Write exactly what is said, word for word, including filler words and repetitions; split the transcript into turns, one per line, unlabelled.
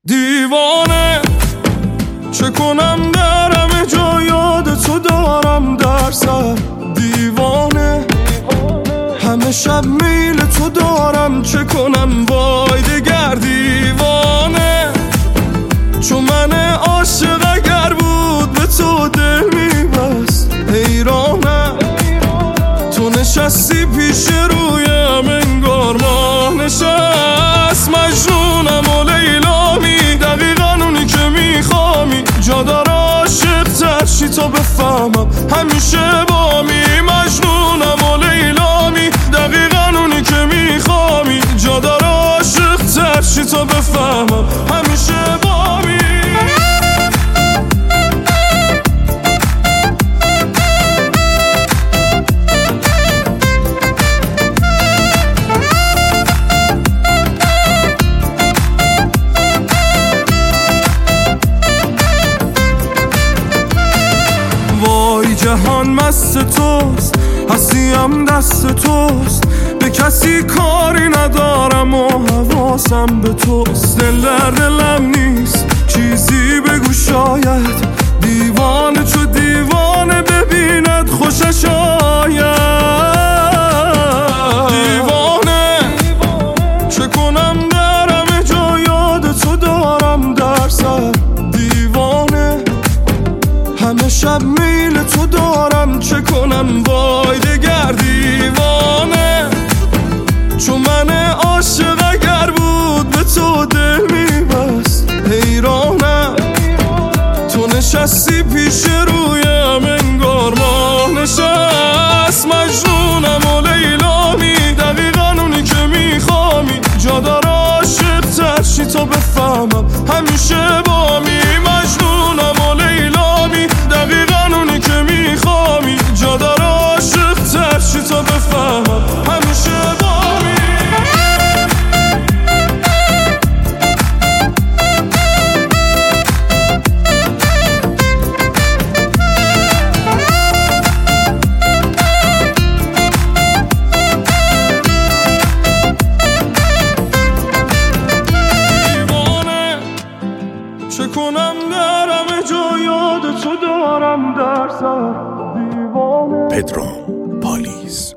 دیوانه چه کنم در همه جا یاد تو دارم در سر. دیوانه همه شب میل تو دارم چه کنم وای دگر. دیوانه چون من عاشق اگر بود به تو دل میبست. حیرانم تو نشستی پیش رویم انگار ماه نشست. مجنونم و لیلامی دقیقا اونی که میخوامی. جا داره عاشق تر شی تا بفهمم همیشه بامی. مجنونم و لیلامی دقیقا اونی که میخوامی. جا داره عاشق تر شی تا بفهمم همیشه بامی. جهان مست توست هستیم دست توست. به کسی کاری ندارم و حواسم به توست. دل در دلم نیست چیزی بگو شاید. دیوانه چو دیوانه ببیند خوشش آید. دیوانه چه کنم در همه جا یاد تو دارم در سر. دیوانه همه شب میل تو دارم چه کنم وای دگر. دیوانه چون من عاشق اگر بود به تو دل میبست. حیرانم تو نشستی پیش رویم انگار ماه نشست. مجنونم و لیلامی دقیقا اونی که میخوامی. جا داره عاشق تر شی تا بفهمم همیشه بامی. مجنونم و لیلامی دقیقا اونی که میخوامی. جا داره عاشق تر شی تا بفهمم همیشه بامی. دیوانه چه کنم در همه جا یاد تو دارم در سر. دیوانه
پدرام پالیز.